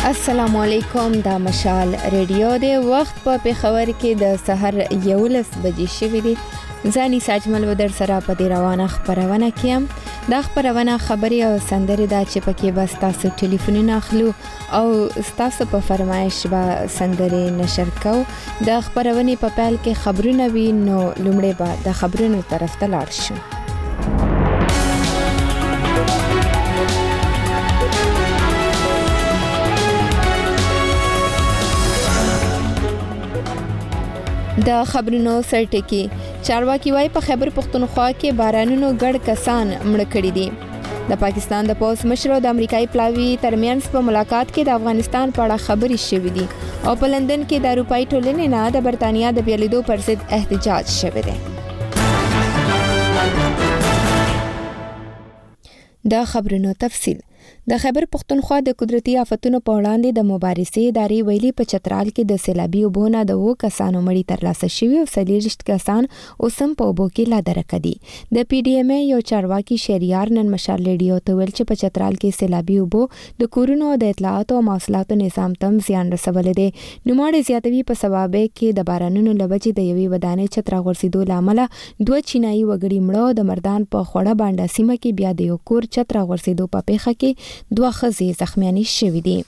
السلام علیکم، دا مشال ریډیو دی. وخت په پېښور کې د سحر 11 بجې شوې دي. ځاني ساجمل و در سره په دې روانه خبرونه کیم. دا خبرونه خبري او سندري دا چې پکې بس تاسو ټلیفونونه اخلو او تاسو په فرمایش به سندري نشر کو. د خبرونه په پیل کې خبرونه وي، نو لومړی به د خبرونو طرف ته لاړ شو. د خبرونو سرټکی چارواکي وايي په خیبر پختونخوا کې بارانونو ګډ کسان مړ کړي دي. د پاکستان د پوز مشر او د امریکایي پلاوي ترمنځ په ملاقات کې د افغانستان په اړه خبرې شوې دي او په لندن کې د اروپایي ټولنې نه د برتانیا د بیلیدو پر ضد احتجاج شوی دی. د خبرونو تفصیل. د خیبر پختونخوا د قدرتي آفتونو په وړاندې د مبارزې ادارې ویلي په چترال کې د سیلابي اوبو نه د 2 کسانو مړي ترلاسه شوي او 40 کسان اوس هم په اوبو کې لا درکه دي. د پی ډي ایم یو چارواکي شهریار نن مشال ریډیو ته ویل چې په چترال کې سیلابي اوبو د کورونو د اطلاعاتو او مواصلاتو نظام تم زیان رسولی دی. نوموړی زیاتوي په سوابق کې د بارانونو له وجې د یوې ودانۍ چت راغورځېدو له امله 2 چینایي وګړي مړه. د مردان په خوړه بانډه سیمه کې بیا د یو کور چت راغورځېدو په پیښه کې 2 ښځې زخمیانې شوې دي.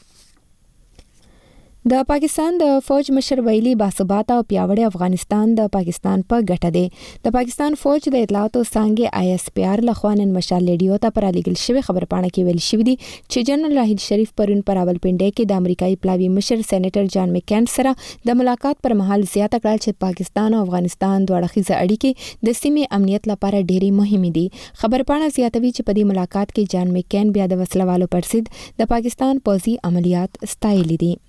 د پاکستان د فوج مشر ویلي باثباته او پیاوړی افغانستان د پاکستان په ګټه دی. د پاکستان فوج د اطلاعاتو څانګې ISPR لخوا نن مشال ریډیو ته پر لیږل شوی خبرپاڼه کې ویل شوی دی چې جنرال راحیل شریف پرون پر راولپنډي کې د امریکایي پلاوي مشر سېنیټر جان مکین سره د ملاقات پر مهال زیاته کړل چې پاکستان او افغانستان دوه اړخیزه اړیکې د سیمې امنیت لپاره ډېرې مهمې دي. خبرپاڼه زیاتوي چې په دې ملاقات کې جان مکین بیا د وسلوالو پر ضد د پاکستان پوځي عملیات ستایلي دي.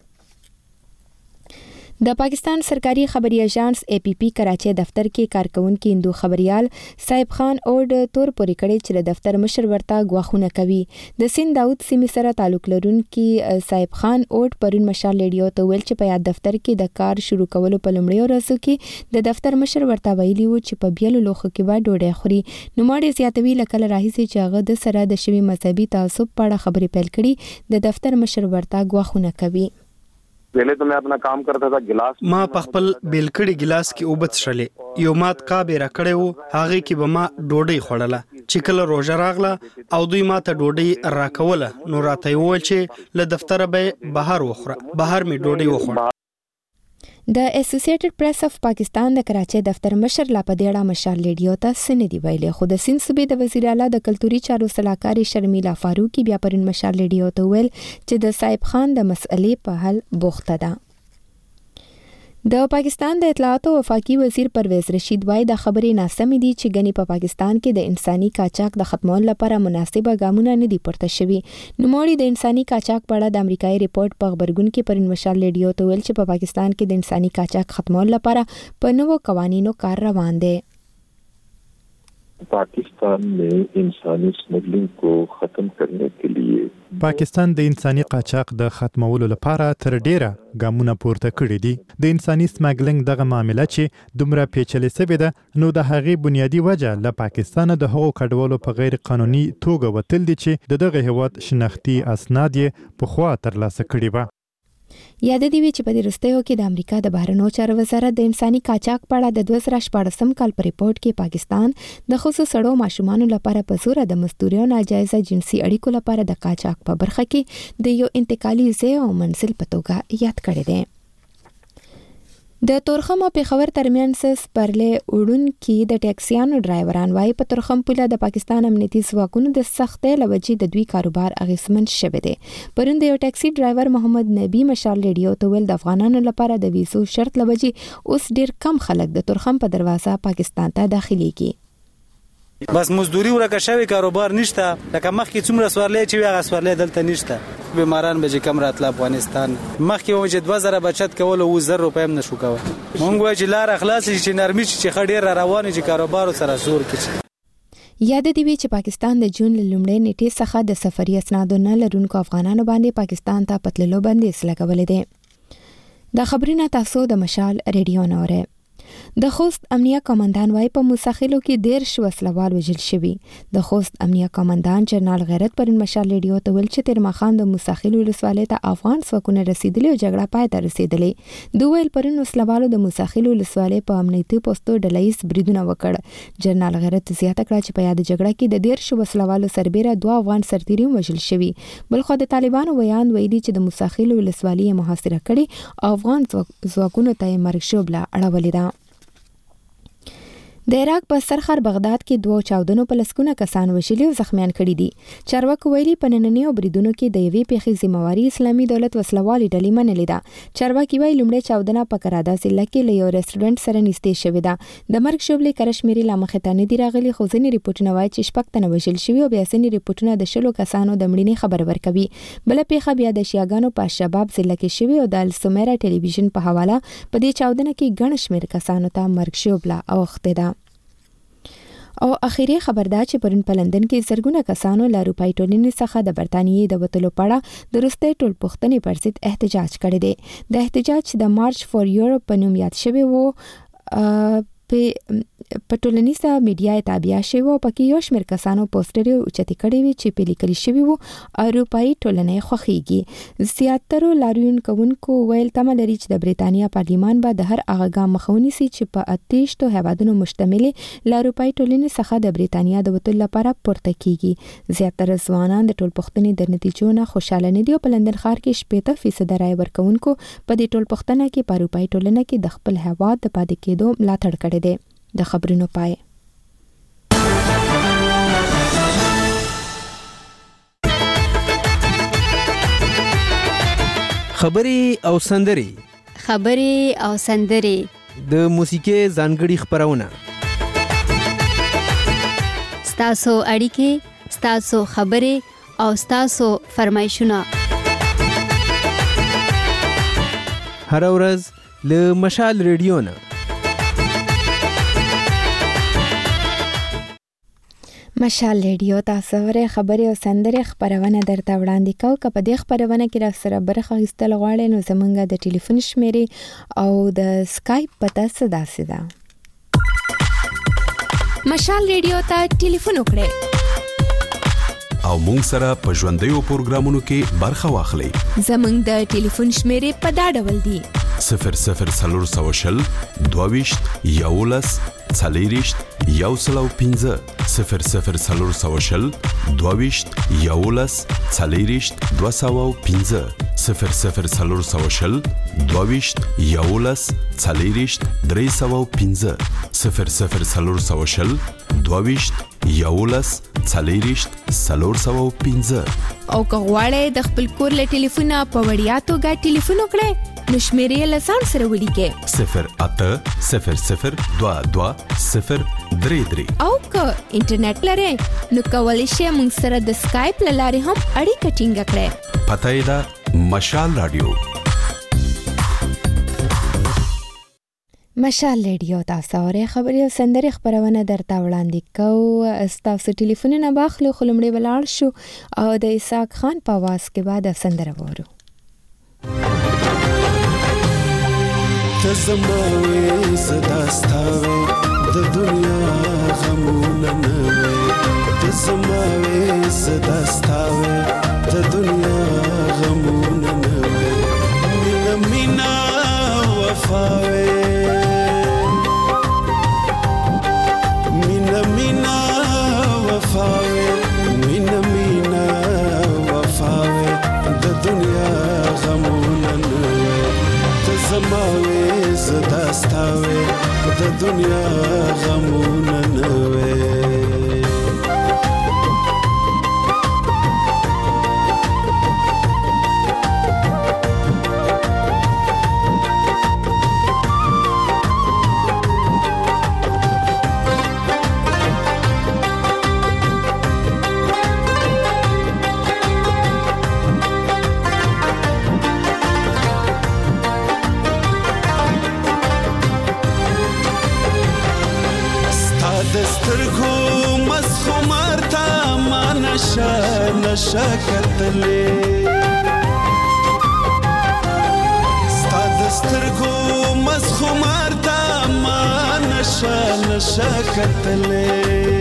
د پاکستان سرکاري خبري ایجنس APP کراچي دفتر کې کارکونکي هندو خبريال صاحب خان اورد تور پوري کړي چې د دفتر مشر ورته غواخونه کوي. د سین داود سیمې سره تعلق لرونکي صاحب خان اورد پرون مشال ریډیو ته ویل چې په یاد دفتر کې د کار شروع کولو په لومړیو ورځو کې د دفتر مشر ورته ویلي و چې په بیلو لوخو کې به ډوډۍ خوري. نوموړی زیاتوي لکه راهیسي چې هغه د سره د شوی مذهبي تعصب په اړه خبرې پیل کړي. د دفتر مشر ورته غواخونه کوي. पहले तो मैं अपना काम करता था गिलास ما په خپل بیلکړي ګلاس کې اوبه څښلې، یو مات کابه را کړی و، هغه کې به ما ډوډۍ خوړله. چې کله روژه راغله او دوی ما ته ډوډۍ راکوله، نو راته یې وویل چې له دفتره به بهر وخوره. بهر مې ډوډۍ وخوړه. د اسوسییټډ پریس اف پاکستان د کراچي دفتر مشر لا په دې اړه مشال ریډیو ته سن دی ویلي، خو د سند صوبې د وزیر اعلی د کلتوري چارو صلاحکار شرمیلا فاروقی بیا پرون مشال ریډیو ته ویل چې د صاحب خان د مسئلې په حل بوخته ده. د پاکستان د اطلاعاتو وفاقي وزیر پرویز رشید وايي د خبرې ناسمې دي چې ګنې په پاکستان کې د انساني قاچاق د ختمولو لپاره مناسبه ګامونه نه دي پورته شوي. نوموړي د انساني قاچاق په اړه د امریکایي ریپورت په خبرګون کې پرون مشال ریډیو ته ویل چې په پاکستان کې د انساني قاچاق ختمولو لپاره په نوو قوانینو کار روان دی. पाकिस्तान में इंसानी स्मगलिंग को ختم करने के लिए پاکستان د انساني قاچاق د ختمولو لپاره تر ډیره ګامونه پورته کړي دي. د انساني سمګلینګ دغه معاملې چې دومره پیچلې شوې ده، نو د هغې بنیادی وجه له پاکستان د هغو کډوالو په غیر قانوني توګه وتل دي چې دغه هیواد شناختی اسناد یې پخوا ترلاسه کړي وو. یاد دی چې په دې وروستیو کې د امریکا د بهرنیو چارو وزارت د انساني قاچاق په اړه د 2014 کال په ریپورت کې پاکستان د خصوصي سړو ماشومانو لپاره په زور د مزدورۍ او ناجایزه جنسي اړیکو لپاره د قاچاق په برخه کې د یو انتقالي ځای او منزل په توګه یاد کړی دی. د تورخم او پېښور ترمنځ سپرلې وړونکي د ټیکسیانو ډرایوران وايي په تورخم پوله د پاکستان امنیتي ځواکونو د سختۍ له وجې د دوی کاروبار اغېزمن شوی دی. پرون د یو ټیکسي ډرایور محمد نبی مشال ریډیو ته ویل د افغانانو لپاره د ویزو شرط له وجې اوس ډېر کم خلک د تورخم په دروازه پاکستان ته داخليږي. بس مزدوري ورکه شوی، کاروبار نشته. لکه مخکې څومره سوارلې چې هغه سوارلې دلته نشته. بیماران به کم راتله افغانستان. مخکې و چې 2000 بچت کول او 1000 روپۍ هم نشو کوله. مونږ وایو چې لار اخلاص چې نرمي چې خډیر روانې چې کاروبار سره زور کړي. یاد دی چې پاکستان د جون لومړۍ نیټې څخه د سفري اسنادو نه لرونکو افغانانو باندې پاکستان ته پتللو بندیز لګولې ده. دا خبرونه تاسو د مشال ریډیو نه اورئ. د خوست امنیه قومندان وايي په موساخیلو کې 13 وسلوال وژل شوي. د خوست امنیه قومندان جنرال غیرت پرون مشال ریډیو ته ویل چې تیر ماښام د موساخیلو ولسوالۍ ته افغان ځواکونه رسیدلي او جګړه پای ته رسیدلې. دوی ویل پرون وسلوالو د موساخیلو ولسوالۍ په امنیتي پوسټو ډلهییز بریدونه وکړ. جنرال غیرت زیاته کړه چې په یاد جګړه کې د 13 وسلوالو سربیره 2 افغان سرتیري وژل شوي. بلخو د طالبانو ویان ویلي چې د موساخیلو ولسوالۍ محاصره کړي او افغان ځواکونو ته یې مرګ شوبله اړولې ده. د عراق په سرخر بغداد کې 2 چاودنو په لسګونه کسان وژلي او زخمیان کړي دي. چارواکو ویلي په نننیو بریدونو کې د یوې پیښې ذمہواري اسلامي دولت وسلوالې ډلې منلې ده. چارواکي وایي لومړی چاودنه په کرادا ضلع کې له یو ریسټورانټ سره نږدې شوې ده. د مرګ شوبلې کړشمیري لا مخې ته نه دي راغلي، خو ځینې ریپورټونه وایي چې 6 تنه وژل شوي او بیا ځینې ریپورټونه د 10 کسانو د مړینې خبر ورکوي. بله پیښه بیا د شیعاګانو په شباب ضلع کې شوې او د السومیرا ټلویزیون په حواله په دې چاودنه کې ګڼ شمېر کسانو ته مرګ شوبله اوښتې ده. او اخیری خبر دا چې پرون په لندن کې زرګونه کسانو له اروپایي ټولنې څخه د برتانیې د وتلو په اړه د وروستۍ ټولپوښتنې پر ضد احتجاج کړی دی. د احتجاج د مارچ فور یورپ په نوم یاد شوی و په ټولنیزه میډیا یې تابع شوی او پکې یو شمېر کسانو پوسټرې اوچتې کړې وې چې په لیکل شوي وو اروپایي ټولنې خوښیږي. زیاترو لاریون کوونکو ویل تمه لري چې د بریتانیا پارلیمان به د هر هغه ګام مخه ونیسي چې په 28 هیوادونو مشتملې له اروپایي ټولنې څخه د بریتانیا د وتلو لپاره پورته کیږي. زیاتره ځوانان د ټولپوښتنې د نتیجو نه خوشاله نه دي او په لندن ښار کې 70% رایه ورکوونکو په دې ټولپوښتنه کې په اروپایي ټولنه کې د خپل هیواد د پاتې کېدو ملاتړ کړی دی. د خبرونو پای. خبري او سندري د موسیقي ځانګړي خبرونه ستاسو اړیکې، ستاسو خبري او ستاسو فرمایشونه هر ورځ له مشال ریډیو نه. مشال ریډیو تاسو ورې خبري او سندري خبرونه درته وړاندې کوو. که په دې خبرونه کې را سره برخه اخیستل غواړئ نو زمونږ د ټلیفون شمیرې او د سکایپ پته داسې ده. مشال ریډیو ته ټلیفون وکړئ او مونږ سره په ژوندیو پروګرامونو کې برخه واخلئ. زمونږ د ټلیفون شمیرې په دا ډول دي: 00 22 11 40 105 00 22 11 40 205 00 22 11 40 305 00 22 11 40 305. او که غواړئ د خپل کور له ټلیفونه په وړیا توګه ټلیفون وکړئ نو شمیرې له ځان سره ولیکئ 0800 22 033. او که انټرنیټ لرئ نو کولی شئ موږ سره د سکایپ له لارې هم اړیکه ټینګه کړئ. پته یې ده مشال رادیو. مشال ریډیو تاسو اورئ خبري او سندري خبرونه درته وړاندې کوو. ستاسو ټلیفونونه باخلو خو لومړی ولاړ شو او د اسحاق خان په आवाज کې بعد سندره وورو. ته زما وې صدا ستاوې د دنیا غمونه نه وې. ته زما وې صدا ستاوې د دنیا غمونه نه وې. مینا مینا وفا وې مینا مینا وفا وې مینا مینا وفا وې د دنیا غمونه نه وې. ته زما وې صدا ستاوې د دنیا غمونه نه وې. نشه کتلې ستا د سترګو مسخمار ته ما تماشا کتلې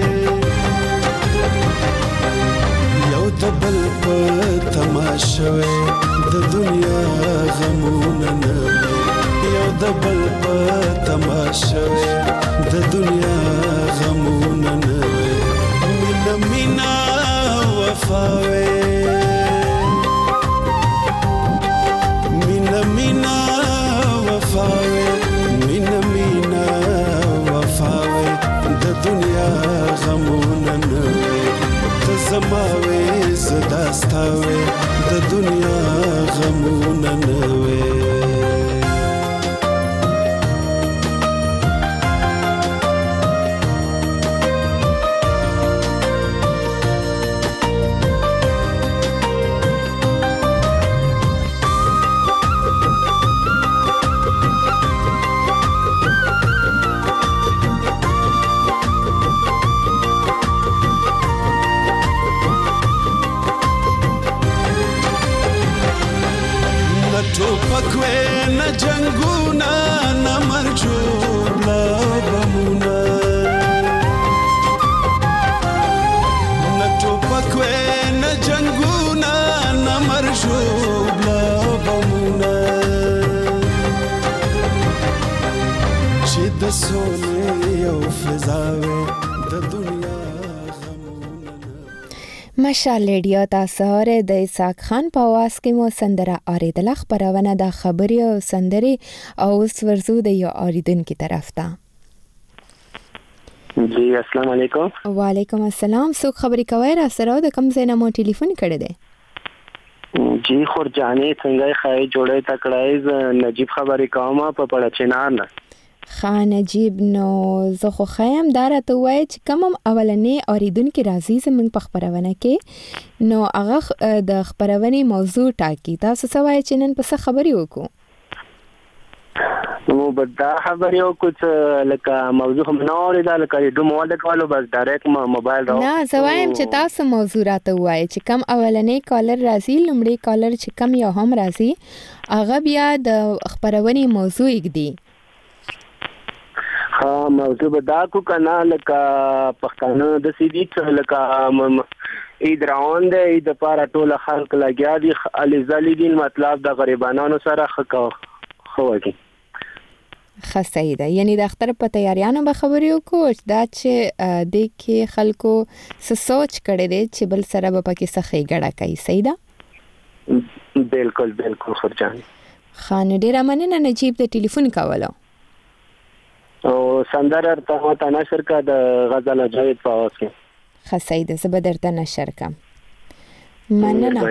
یو د بل په تماشا د دنیا غمونه نه یو د بل په تماشا د دنیا غمونه نه مینا مینا وفاوي مینا مینا وفاوي مینا مینا وفاوي د دنیا غمونه نه ته زماوي زداستاوي د دنیا غمونه نه وي ټوپکوي نه جنگونه نه مرجوب لا بمونه نه ټوپکوي نه جنگونه نه مرجوب لا بمونه چې د سولې او فضاوي د دنیا مشال ریډیو تاسو د اسحاق خان په आवाज کې مو سندره اوریدله خبرونه د خبري او سندري او اوس ورزو د یو اوریدونکو طرف ته جی السلام علیکم وعلیکم السلام څوک خبري کوي را سره د کوم ځای نه مو ټلیفون کړی دی جی خورجانې څنګه خای جوړې تکړای نجیب خبري کوم په پړه چنار نه خان نجیب نو زه خو خیم دارته وای چې کوم اولنې اوریدونکو راځي زمون په خبرونه کې نو هغه د خبرونه موضوع ټاکي تاسو سوای چې نن په څه خبري وکړو نو بدا خبري وکړو لکه موضوع هم نه اورېدا لکه دوه مواد کولو بس ډایرکټ موبایل راو نه زوایم چې تاسو موضوع راته وای چې کوم اولنې کالر راځي لمړی کالر چې کوم یو هم راځي هغه بیا د خبرونه موضوع یګدي موضوع بدا کو کنا لکه پښتانه د سیدی لکه عید روان دی عید لپاره ټول خلک لګیا دي علي زلیدین مطلب د غریبانو سره خوږي خسیده یعنی د اختر په تیاریانو به خبرې وکړو دا چې د کې خلکو سوچ کړي دي چې بل سره به پکې سخی ګډه کوي سیده بالکل بالکل خرجان خان ډیر مننه نجیب د ټلیفون کولو او سندر ارته نشر کا د غزل جاوید په اوس کې خسیده زبر درته نشر کم مننه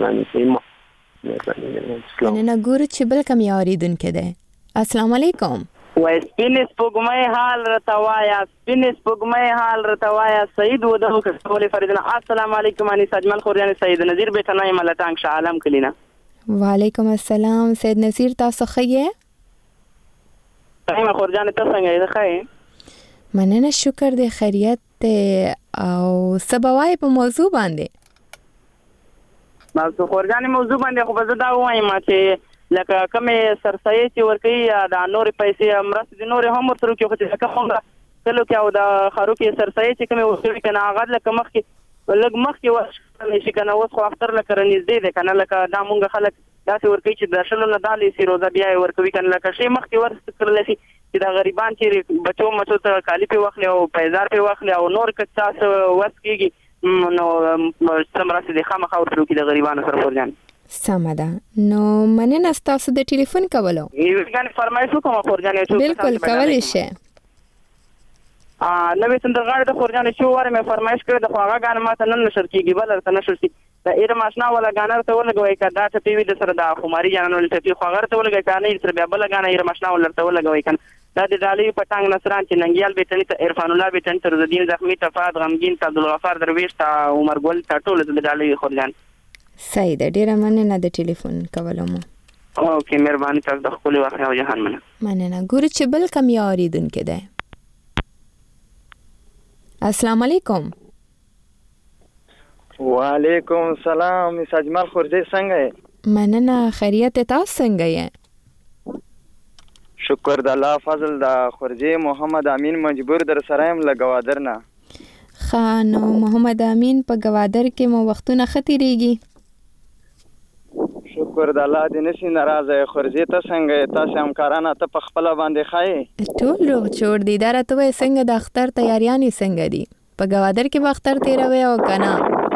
مننه ګور چې بل کم یاریدونکو ده السلام علیکم وای سپینس پګمای حال رتوایا سپینس پګمای حال رتوایا سید ودو کول فریدنا السلام علیکم اني سجمل خوريان سید نذیر بیتنای ملتان ش عالم کلینا وعلیکم السلام سید نذیر تاسو خیه تاسو خورجان تاسو څنګه ښه مننه شکر دې خیریت او سبوای په موضوع باندې تاسو خورجان موضوع باندې خو زه دا وایم چې لکه کومه سرسایي چې ورکی د نور پیسې امرست د نور هم تر کې خو چې کومه کلو کې او د خارو کې سرسایي چې کومه ورکی کنه هغه لکه مخ کې لګ مخ کې ورشي شي کنه اوس خو اختر لکه نږدې ده کنه لکه دا مونږ خلک داسې ورکی چې د شلو نه دالې سی روزه بیا ورکوي کنه لکه شي مخ کې ورکړل شي چې دا غریبان چې بچو مچو ته کالی په واخلي او پیزار په واخلي او نور کڅا وس کېږي نو سمراسي د خامخا ورکو کې د غریبانو سره ورځي سمدا نو مننه تاسو د ټلیفون کولو یوګان فرمایشو کوم خورجانې شو بالکل کولای شي نوې سندرغاړي د خورجانې شو وره مې فرمایش کړ د خواغه غان ماته نن نشر کیږي بل تر نشر شي د ایر ماشنا ولا غانر ته ولګوي کدا ته پی وی د سره د خماري جانو ته پی خواغه ته ولګي کانه سره بیا بل غان ایر ماشنا ولر ته ولګوي کان د دالي پټنګ نصران چې ننګیال بیتنی ته عرفان الله بیتن تر الدین زخمی تفاد غمگین ته عبدالغفار درویش ته عمر ګل ته ټول د دالي خورجان سید ډیر مننه د ټلیفون کولو مو اوکې مهرباني تاسو د خپل وخت او جهان مننه ګور چې بل کم یاریدونکو ده السلام علیکم وعلیکم السلام مس اجمل خورجی څنګه یې مننه خیریت تاسو څنګه یې شکر د الله فضل د خورجي محمد امین مجبور در سره يم له ګوادر نه. خانو محمد امین په ګوادر کې مو وختونه ختیریږي. شکر د الله دې نشي ناراضه. خورجي ته څنګه تاسو همکارانه ته په خپل باندې خای ټول روغ جوړ دي. دا راته وای څنګه د اختر تیاریانې څنګه دي؟ په ګوادر کې به اختر تیروي او کنه؟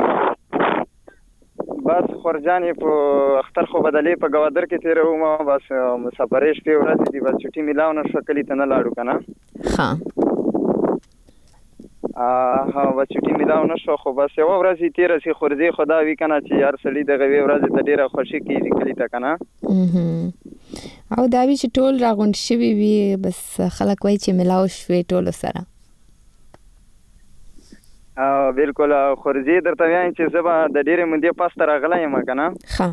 بس خورجانې په اختر خو بدلې په ګوادر کې تیرو ما بس مسافرې شپې ورځې دي بس چټي ملاو نه شو کلی ته نه لاړو کنه. ها بس چټي ملاو نه شو خو بس یو ورځ تیر سي خورجي خدا وی کنه چې یار سړی دغه وی ورځ ته ډیره خوشي کیږي کلی ته کنه. او دا وی چې ټول راغونډ شوي وي بس خلک وای چې ملاو شوي ټول سره. بالکل خورجي درته وایم چې زه به د ډېرې مودې پس ته راغلی یم که نه. ښه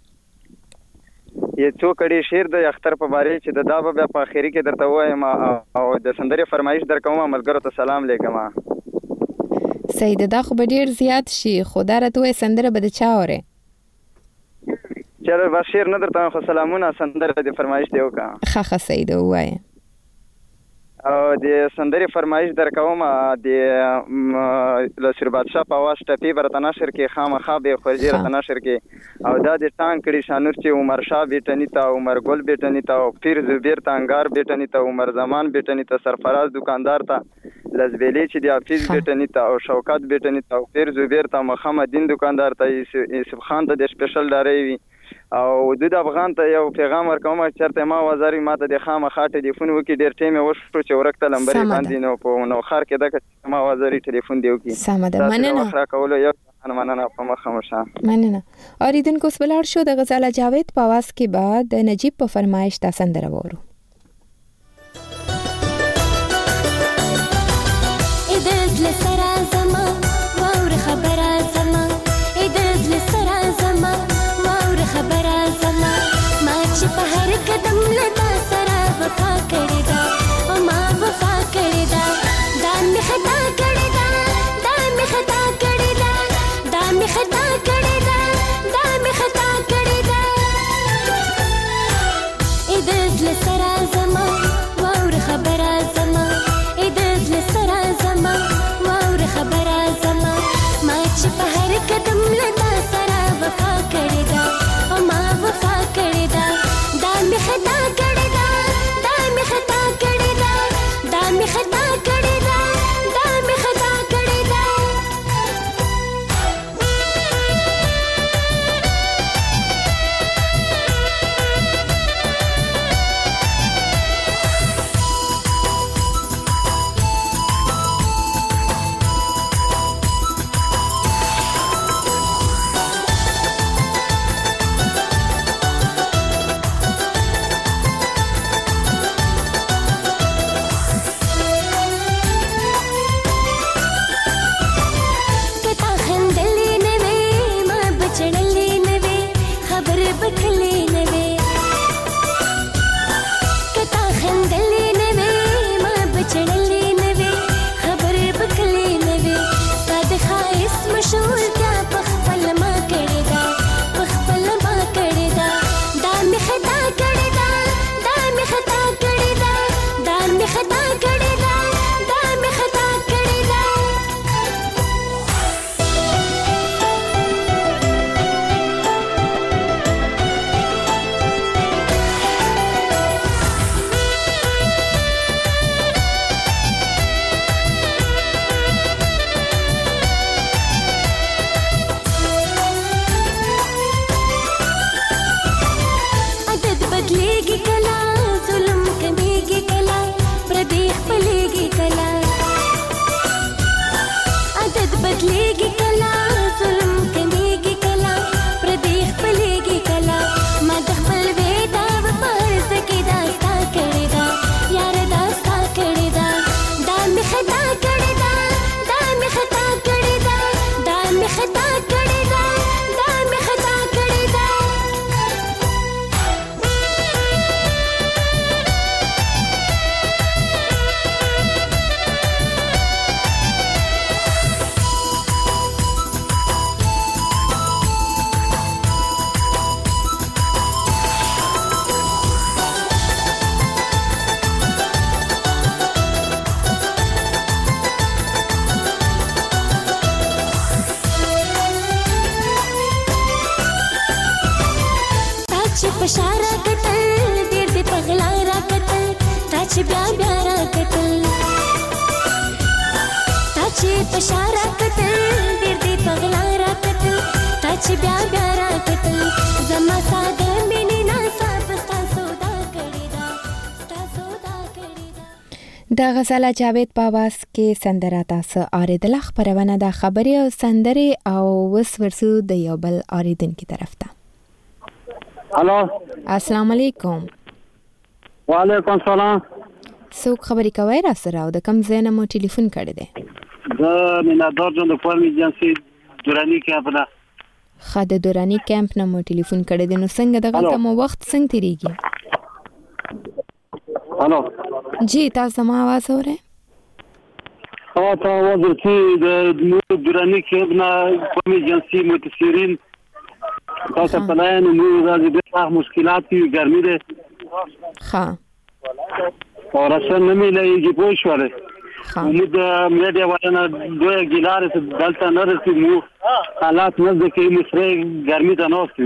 یو څو کړي شعر د اختر په باره چې دا به بیا په اخري کې درته ووایم او د سندرې فرمایش درکوم ملګرو ته سلام لیکم. صحیح ده. دا خو به ډېر زیات شي خو دا راته وایې سندره به د چا اورې؟ چلو بس شعر نه درته وایم خو سلامونه سندره د فرمایش دی وکړه. ښه صحیح ده ووایه. او د سندرې فرمایش درکوم د لسیر بادشاه په اواز ټپې به راته نشر کې خامخا به خورجي راته نشر کې او دا د ټانګ کړي شانور چې عمر شاه بیټني ته عمر ګل بیټني ته پیر زبیر ته انګار بیټني ته عمر زمان بیټني ته سرفراز دکاندار ته لزبیلی چې د حافظ بیټني ته او شوکت بیټني ته پیر زبیر ته محمد دین دکاندار ته یوسف خان ته د سپیشل ډارې وي او د افغان ته یو پیغام ورکوم چرته ما وزاري ماته د خامخا ټلیفون وکي ډیر ټیم وشو چې ورکته لمبرې باندې نو په نو خار کې د ما وزاري ټلیفون دی وکي. سم ده. مننه. اخر کول یو مننه په مخه مشه. مننه. اوریدونکو سبلار شو د غزاله جاوید په आवाज کې بعد د نجیب په فرمایش تاسو سندره وورو. په هر قدم لتا سره وفا کړی دا او ما وفا کړی دا دا می خطا کړی دا دا می خطا کړی دا دا می خطا کړی دا دا می خطا کړی دا اې د زړه سره زما واور خبره زما اې د زړه سره زما واور خبره زما ما چې په هر قدم لتا سره وفا کړی دا او ما وفا کړی دا می خطا کړی دا دا می خطا کړی دا دا می خطا کړی دا دا می خطا کړی دا چې پشاره کتل ډېر دې پغلا را کتل تا چې بیا بیا را کتل تا چې پشاره کتل ډېر دې پغلا را کتل تا چې بیا بیا را کتل زما ساده مینې ناسا پستا سودا کړې دا ستا سودا کړې دا د غزاله جاوید په आवाज کې سندره تاسو اوریدله. خبرونه د خبري او سندري او وس ورسو د یو بل اوریدونکو طرف ته. الو السلام علیکم. وعلیکم السلام. څوک خبري کوي را سره او د کوم ځای نه مو ټلیفون کړی دی؟ د مینادور جون د فارم ایجنسی دورانی کیمپ نه. خاده دورانی کیمپ نه مو ټلیفون کړی دی. نو څنګه دغه مو وخت څنګه تیریږي؟ الو جی تاسو ما आवाज اورئ؟ تا आवाज چې د دورانی کیمپ نه فارم ایجنسی متسیرین تاسو په لایې نو راځي د مشکلات کی ګرمي ده. ها او رسن نه ملایږي پوه شوله. موږ د میډیا واینا دوه ګلاره دلته نه رسې مو حالات نه د کې مصری ګرمي ته نوستو.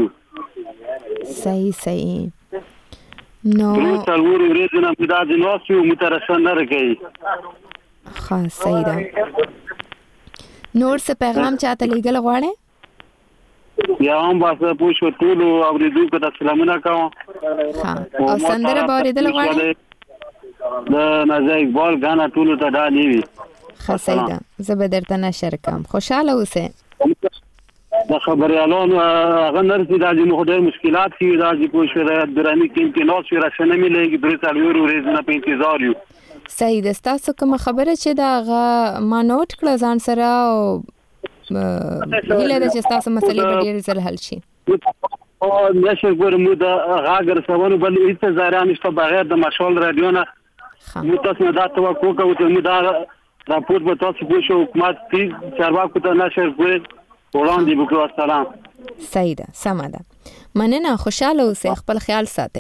صحیح نو څلور ورځې نه مداد نوستو مترسن نه راګي. ها صحیح ده. نور څه پیغام چاته لګل غواړي؟ یا هم باسه پوښو ټول اوریدونکو ته سلامونه کوم. ها او سندره به اوریدل غواړي؟ د نازک اقبال غانا ټول ته ډالې وي. صحیح ده. زه به درته نشر کوم. خوشاله اوسه. د خبريالانو هغه نرسي د ډېر مشکلات دي د پوښو د دراني کې نو چې راشنه مليږي درې څلور ورځې نه په انتظار یو. صحیح ده. تاسو کوم خبره چې دا ما نوٹ کړه ځان سره او هیله ده چې تاسو مسلې به ډېر ځل حل شي. او نشه ګورم د غاګر سوالو بل هیڅ ځای نشته بغیر د مشال رادیو نه. مو تاسو نه دا توقع کوو چې مو دا راپور به تاسو پوښو حکومت چې چارواکو ته نشه ګوري وړاندې وکړو. السلام. صحیح ده. سمه ده. مننه. خوشاله اوسئ. خپل خیال ساتئ.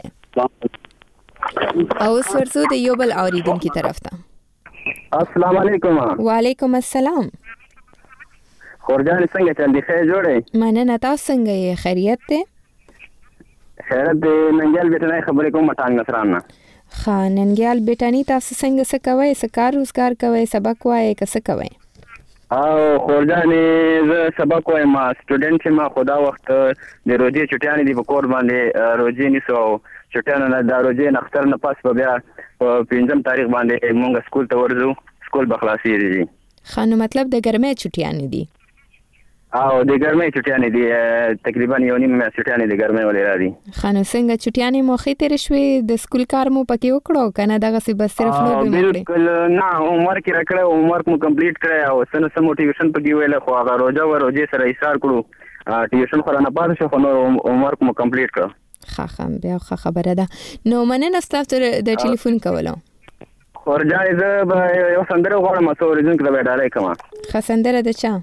او اوس ورسو د یو بل اوریدونکو طرف ته. السلام علیکم. وعلیکم السلام. خورجان څنګه چل دی؟ خیر جوړې؟ مننه. تاسو څنګه یې؟ خیریت دی؟ خیرت دی. ننګیال بیٹنای خبرې کوم مټان نصران نه. ښه ننګیال بیٹانی تاسو څنګه څه کوئ؟ څه کار روزګار کوئ؟ سبق وایئ که څه کوئ؟ او خورجانې زه سبق وایم. سټوډنټ یم. خدا وخت د روزي چټیانې دی په کور باندې روزي نیسو او چټیانو نه د روزي نه اختر نه پاس په بیا په 5 تاریخ باندې مونږ سکول ته ورځو. سکول به خلاصېږي. ښه نو مطلب د ګرمۍ چټیانې دي؟ او د ګرمۍ چټیانې دي. تقریبا یو نیم چټیانې د ګرمۍ ولې را دي. ښه نو څنګه چټیانې مو ښې تېرې شوې؟ د سکول کار مو پکې وکړو که نه دغسې بس صرف لوبې مو کړې؟ بالکل نه. هومورک یې راکړی. هومورک مو کمپلیټ کړی او څه نه څه مو ټیوشن پکې ویلی خو هغه روژې سره ایثار کړو. ټیوشن خو رانه پاتې شو خو نور هومورک مو کمپلیټ کړو. ښه بیا ښه خبره ده. نو مننه ستاسو د ټلیفون کولو. خورجانې زه به یو سندره غواړم څو اورېدونکو ته به یې ډالۍ کړم. ښه سندره د چا؟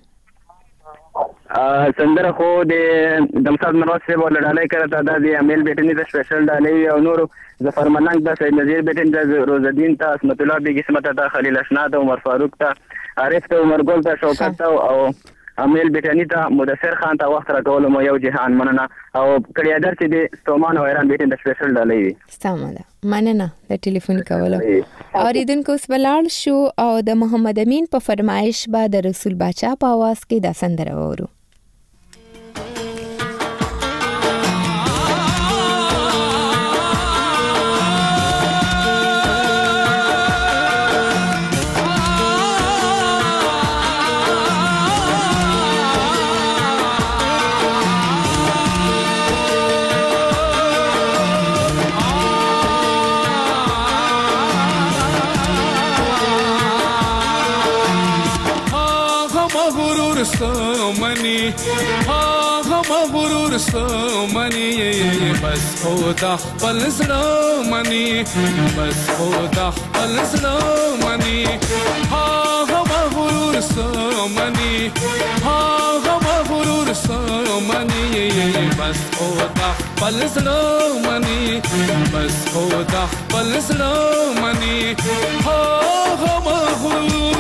سندره خو د دمساد نواز صاحب ورله ډالۍ کړې ده. دا د امیل بیټني د سپیشل ډالۍ او نورو ظفر ملنګ د سید نذیر بیټن د روزالدین ته عصمت الله بیګ اسمت ته خلیل اشنا ته عمر فاروق ته عارف ته عمر ګل ته شوکت ته او امیل بیټني ته مدثر خان ته وخت راکول مو یو جهان مننه او کړیادر چې د ستومان او ایران بیټن د سپیشل ډالۍ وي. سمه ده. مننه د ټلیفون کولو. اوریدونکو اوس بلاړ شو او د محمد امین په فرمایش به د رسول باچا په आवाज کې دا سندره وورو. غرور ستومني بس خدا خپل زړه مني بس خدا خپل زړه مني هغه غرور ستومني هغه غرور ستومني بس خدا خپل زړه مني بس خدا خپل زړه مني هغه غرور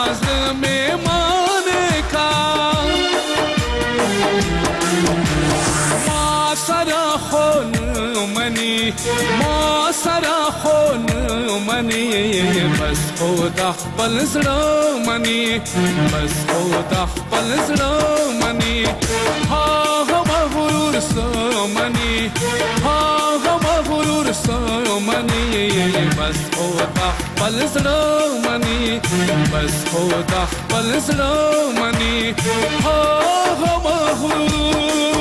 नाज मेहमान का ما سره خون منی ما سره خون منی بس خود خپل زړه منی بس خود خپل زړه منی ها غرور سمنی ها غرور سمنی بس خود خپل زړه منی بس خود خپل زړه منی ها غرور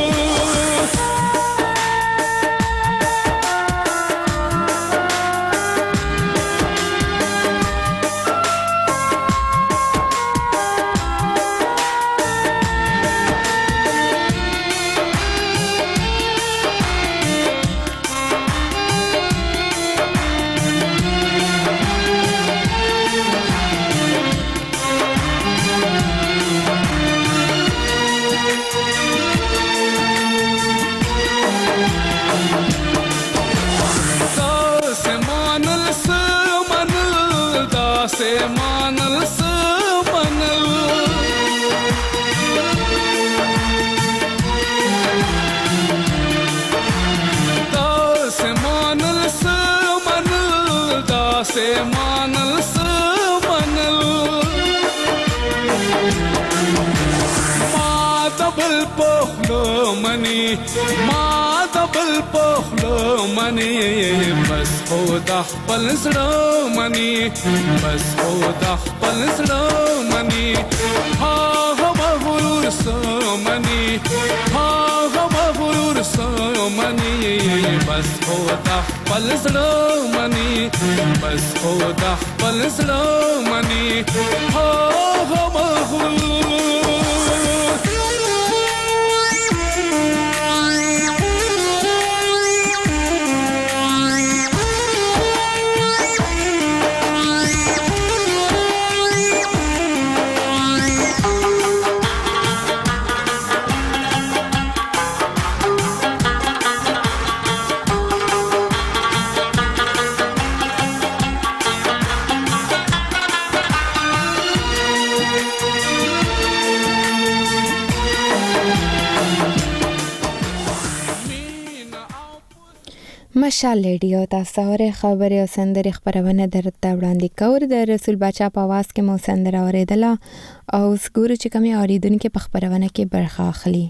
ما دبل پخلو منی بس خود خپل زړه منی بس خود خپل زړه منی ها غرور سمنی ها غرور سمنی بس خود خپل زړه منی بس خود خپل زړه منی ها غرور مشال ریډیو تاسو اورئ خبرې او سندرې خبرونه درته وړاندې کوو د رسول باچا په आवाज کې مو سندره اوریدله او ګورو چې کومې اوریدونکو په خبرونه کې برخه اخلي.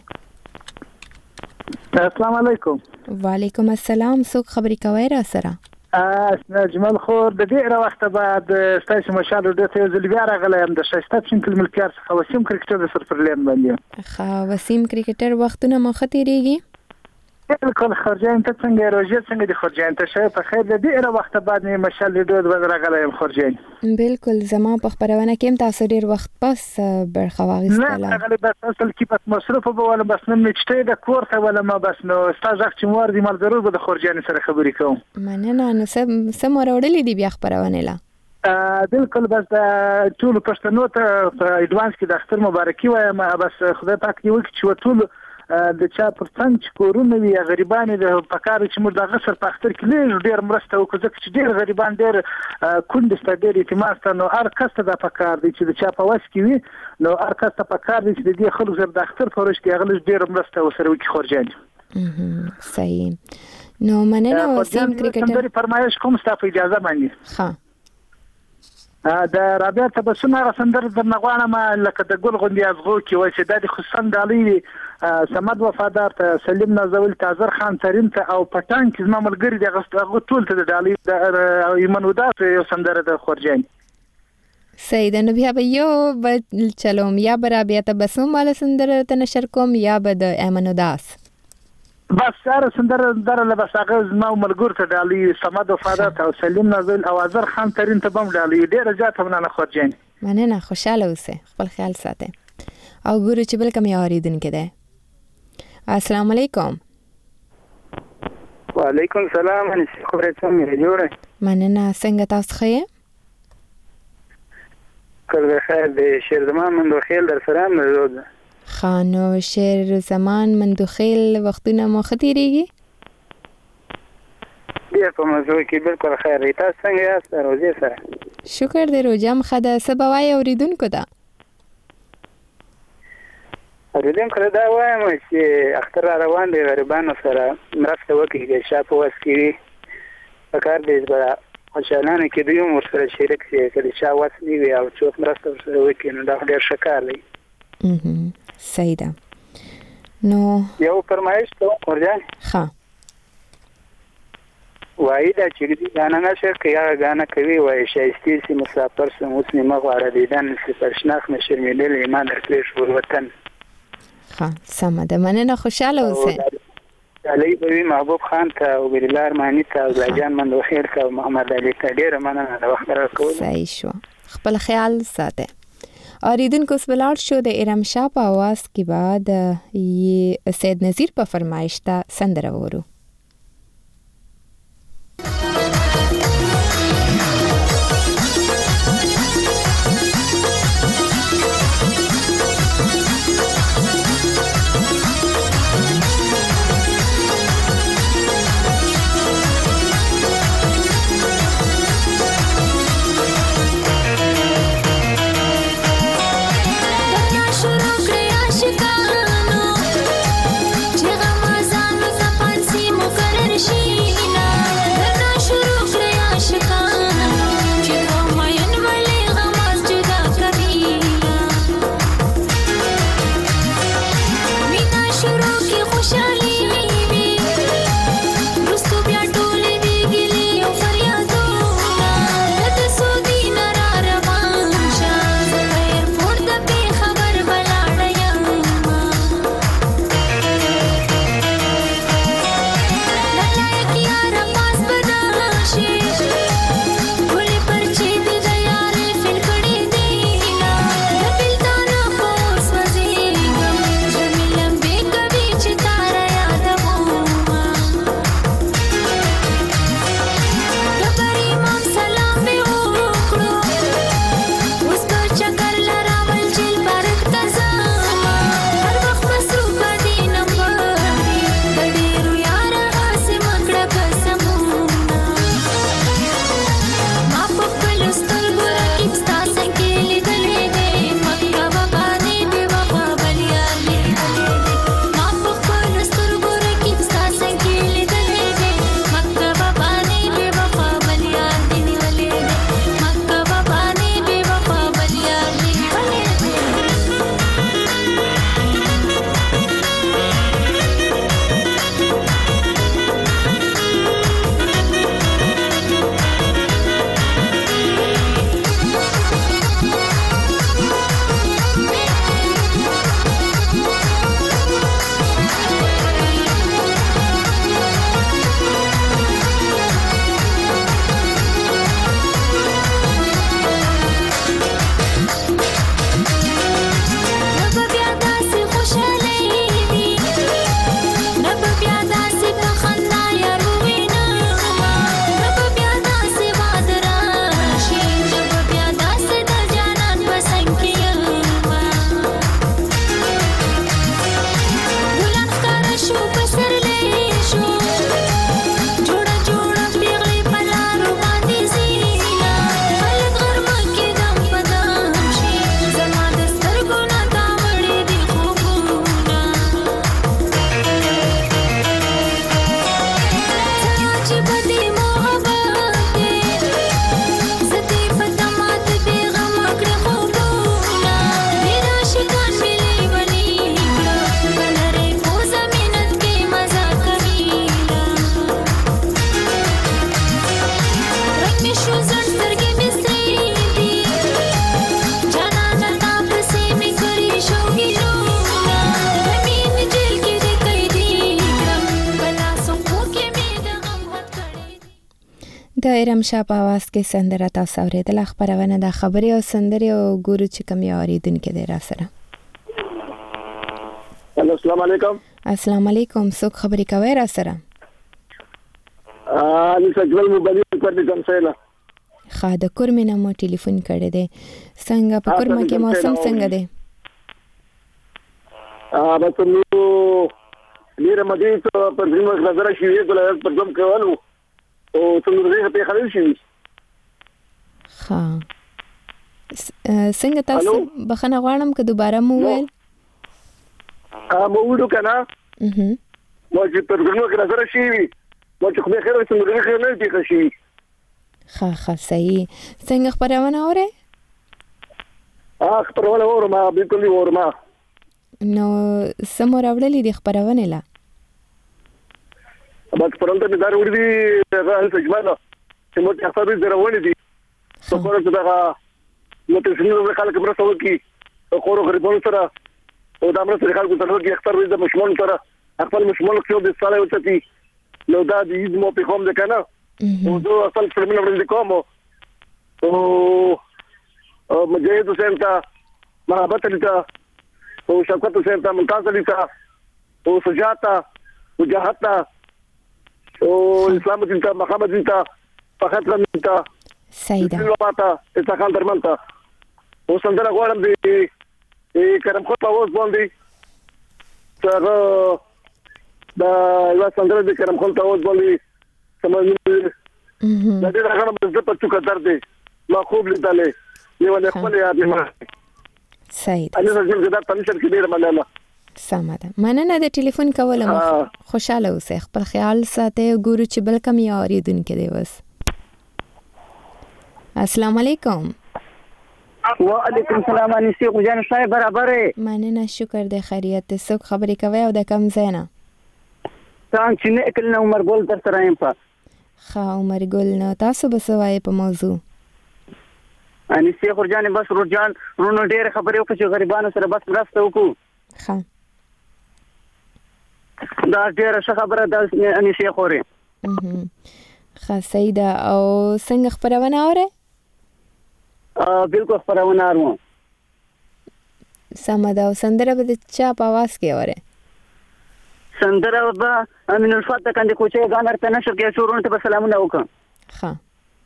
السلام علیکم. وعلیکم السلام. څوک خبرې کوي را سره؟ جمال خور د ډیره وخت بعد ستاسو مشال ریډیو ته ځل بیا راغلی یم د شایسته پښین ملکیار څخه وسیم کرکټر د سرپرلین باندې. وسیم کرکټر وختونه مخ تیریږي. بالکل خرجان ته څنګه روزي څنګه د خرجان ته شای په خیر د ډیره وخت بعد نه مشال ریډیو د راغلی یم خرجان. بالکل زما په خبرونه کې تاسو ډیر وخت پس برخه واغستله. نه غالبا اصل کې پس مصرف په ول بس نه میچته د کور ته ولا ما بس نو استاد چې مور دی مال ضرور به د خرجان سره خبرې کوم. مننه نو سم وروړلې دی بیا خبرونه لا. بالکل بس ټول پښتنو ته په ایډوانس کې د اختر مبارکي وایم بس خدای پاک دی وکړي چې ټول د چا پر څنګه چې کورونه وي غریبان د پکار چې موږ د غسر په اختر کې ډیر مرسته وکړو چې ډیر غریبان ډیر کند ست ډیر اعتماد نو هر کس ته د پکار دی چې د چا په واس کې وي نو هر کس ته پکار دی چې د خلکو زر د اختر پروش کې غلط ډیر مرسته وسره وکړي خورجان. صحیح. نو مننه وسیم کرکټر فرمایش کوم ستاسو اجازه باندې. ها د رابعه تبسم سندر د نغوانه لکه د ګل غوندي ازغو کې وای چې د خصن دالي سمد وفادار ته سلیم نازول تازر خان ترین ته او پټان کې زما ملګری د غستغه ټول ته د دالي د ایمن وداس یو سندر د خورجان. سید نو بیا به یو چلوم یا برابعه تبسم مال سندر ته نشر کوم یا به د ایمن وداس بس سره سندر در له بساغه زما ملګر ته دالي سمد وفادار ته سلیم نازول او ازر خان ترین ته بم دالي ډیر زیات مننه خورجان. مننه خوشاله اوسه خپل خیال ساته او ګورو چې بل کوم اوریدونکو ده. السلام علیکم. وعلیکم السلام. خبرې څنګه جوړه؟ مننه څنګه تاسو ښه؟ کله خیر د شیر زمان مندوخیل در سره موجود. خانو شیر زمان مندوخیل وختونه مو ختیریږي؟ ډیر په موضوع کې بالکل خیر دی. تاسو څنګه یاست روزي سره؟ شکر دې روجم خدا سبوای اوریدونکو ته. اوریدونکو دا وایم چې اختر روان دی غریبانو سره مرسته وکړي چې شاپ وسکي پکار دې زړه خوشالانه کې دوی مور سره شریک شي کله چې واس نیوي او څوک مرسته سره وکړي نو دا ډیر شکر دی. صحیح ده. نو یو فرمایش ته ورځه ها وای دا چې دې غانا نشر کې یا غانا کوي وای شایسته سي مسافر سم اوس نیمه غواړه دیدن چې پرشناخ نشرمېدل ایمان درکړي شو وطن. ها سم ده مننه خوشاله اوسئ. علي بوي محبوب خان ته او بلال مانی ته او جان مند خیر ته محمد علي ته ډیر مننه د وخت راکول. صحیح شو. خپل خیال ساته. اوریدونکو سوالات شو د ارم شاه په आवाज کې بعد یہ سید نذیر په فرمایش ته سندره ورو. د ارم شاه په आवाज کې سندره تاسو اوریدل. خبرونه د خبري او سندري او ګورو چې کوم یاریدونکو دی را سره. السلام علیکم. السلام علیکم. څوک خبري کوي را سره؟ سجل مبلغ کوي کوم څه لا. خا د کورمنه مو ټلیفون کړی دی. څنګه په کورمه کې موسم څنګه دی؟ بس نو لیر مدې په دې غزره شي په کوم کولو او څنګه په خلل شي ها څنګه تاسو بخنه غواړم که دوباره مو ویل مو وډو کنه مو چې پرګنو کې نظر شي مو چې خو خیر څنګه خیر نه دي شي ها صحیح څنګه خبرونه اوره خبرونه اورم بالکل اورم نو سمو راوړلې دي خبرونه لا بس پرونته مې دار وړي دي هغه سجمانه چې مو ته خبرې درونه دي په کومه څه دا نو ته څنګه خلک مرسته وکي خورو غریبانو سره او دا مرسته خلکو ته وکي اختر د مشمول سره خپل مشمول کې د صالح وتتي نو دا د عيد مو په کوم ده کنه او زه اصل فرمنه ورته کوم او مجاهد حسین ته محبت لته او شفقت حسین ته ممتاز لته او سجاتا مجاهدتا او اسلام دین ته محمد دین ته فقط دین ته سیدا لوپاتا استقال درمنتا او سندره غوړم دی کرم خو په اوس باندې څنګه دا یو سندره د کرم خو په اوس باندې سمجه دا دې راغله مزه په څوک درته ما خوب لیدلې یو نه خپل یاد ما سیدا انا زه دا تنشر کې ډیر مننه سمه مننه د ټلیفون کولم خوشاله اوسئ خپل خیال ساتئ ګورو چې بل کم یا اوریدونکو دی وس السلام علیکم وعلیکم السلام انسی خو جان صاحب برابرې مننه شکر د خیریت څوک خبرې کوي او د کم زینا څنګه چې نه کله عمر ګل در سره یم په عمر ګل نو تاسو به سوای په موضوع انسی خو جان بس رجان رونو ډېر خبرې وکړي چې غریبانو سره بس مرسته وکړو دا ډېر ښه خبره ده انسی خورې سیدا او څنګه خبرونه اوره بالکل خبرونه اورم سمدا او سندره به چا په आवाज کې اوره سندره به امین الفتح کاندې کوچه غانر ته نشر کې شورونه ته سلامونه وکړه ها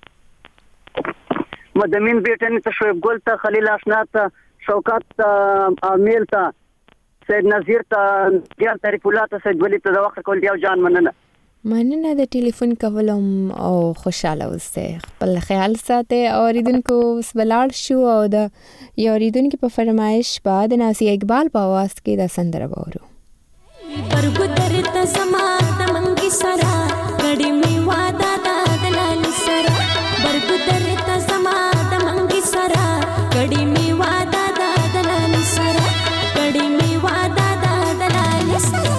مدمن بیٹن ته شعیب ګل ته خلیل آشنا ته شوکت ته امیل ته سید نذیر ته دیار طریق الله ته سید ولی ته د وخت کول دیو جان مننه د ټلیفون کولم او خوشاله اوسئ خپل خیال ساتئ او اوریدونکو اوس ولاړ شو او د یو اوریدونکو په فرمایش بعد ناصر اقبال په आवाज کې د سندره وورو پرګتر ته سما د منګي سرا غړي می وادا د لال سرا پرګتر ته سما د منګي سرا غړي می وادا د لال سرا غړي می وادا د لال سرا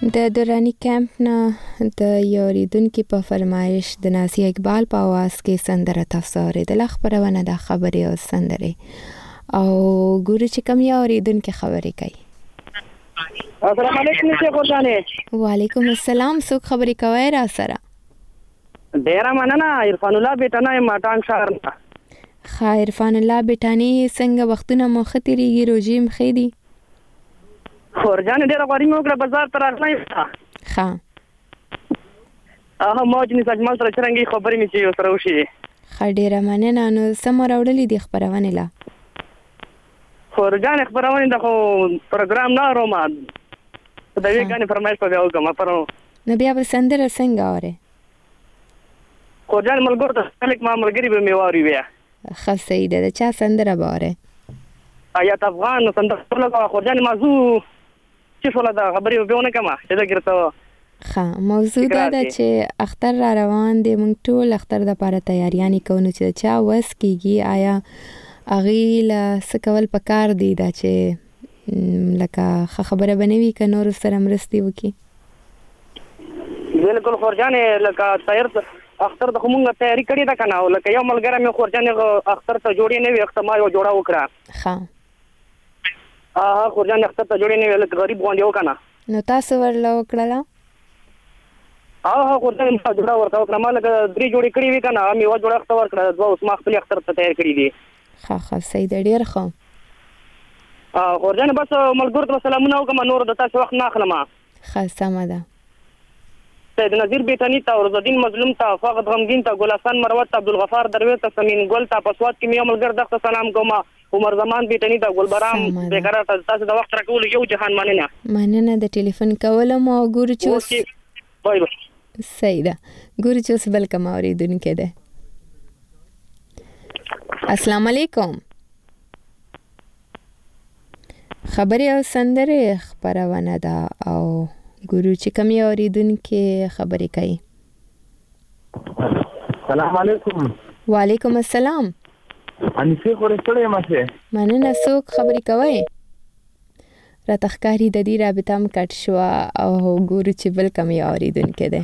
د درانی کیمپ نه د یو اوریدونکي په فرمایش د نازیه اقبال په اواز کې سندره تاسو اورېدله. خپرونه د خبرې او سندرې او ګورو چې کوم یو اوریدونکي خبرې کوي. السلام علیکم شیخ ورجانې. وعلیکم السلام. څوک خبرې کوي را سره؟ ډیره مننه. عرفان الله بیٹانه یم ټانګ ښار نه. ښه عرفان الله بیٹانې څنګه وختونه مو ښه تېرېږي؟ روژې م ښې دي؟ ورجانې ډېره غواري مې وکړه بازار ته راغلی یم. ښه موج نیس اجمل سره څرنګه خبرې مې چې سره وشي. ښه ډېره مننه. نو څه مو راوړلي دي خپرونې له؟ ورجانې خپرونې د خو پروګرام نه اورم د یوې ګانې فرمایش په بیا وکړم. نو بیا به سندره څنګه اورې؟ ورجانې ملګرو ته خلک ما ملګري به مې واوري بیا. ښه صحیح ده. د چا سندره به اورې؟ آیات افغان سندره ولګوه. ورجانې موضوع چې شوله د خبرې به ونه کړم چې دګر ته. ښه موضوع دا ده چې اختر را روان دی. موږ ټول اختر دپاره تیاریانې کوو. نو چې د چا وس کېږي آیا هغې له څه کول پکار دي دا چې لکه ښه خبره به نه وي که نورو سره مرستې وکړي؟ بالکل خورجانې لکه تیار اختر د خو مونږ تیاري کړې ده که نه. لکه یو ملګری مې خورجانې اختر ته جوړې نه وي اختر ما یو جوړه وکړه. ښه خورجانې اختر ته جوړې نه وي لکه غریب غونډې وکړه نه. نو تاسو ورله وکړله؟ خورجانې ما جوړه ورته وکړه. ما لکه 3 جوړې کړې وي که نه. مې یوه جوړه اختر ورکړه. 2 اوس ما خپلې اختر ته تیار کړي دي. ښه صحیح ده. ډېر ښه. خورجانې بس ملګرو ته سلامونه وکړم. نور د تاسو وخت نه اخلم. ښه سمه ده. سید نظیر بیتانی ته، روزالدین مظلوم ته، فقط غمگین ته، گل حسن مروت ته، عبدالغفار درویش ته، سمین ګل ته، پسواد کې مې یو ملګر دغه سلام کوم. عمر زمان بیتانی ته، ګلبرام بیقرار ته. تاسو د وخت راکولو یو جهان مننه. مننه د ټلیفون کولو مو. ګورو چې اوس صحیح ده. ګورو چې اوس بل کوم اورېدونکی دی. السلام علیکم. خبرې او سندرې خپرونه ده او ګورو چې کوم یو اورېدونکی خبرې کوي. سلام علیکم. وعلیکم السلام. انیسې خورې ستړی یم چې مننه. څوک خبرې کوئ؟ راته ښکاري د دې رابطه م کټ شوه او ګورو چې بل کوم یو اورېدونکی دی.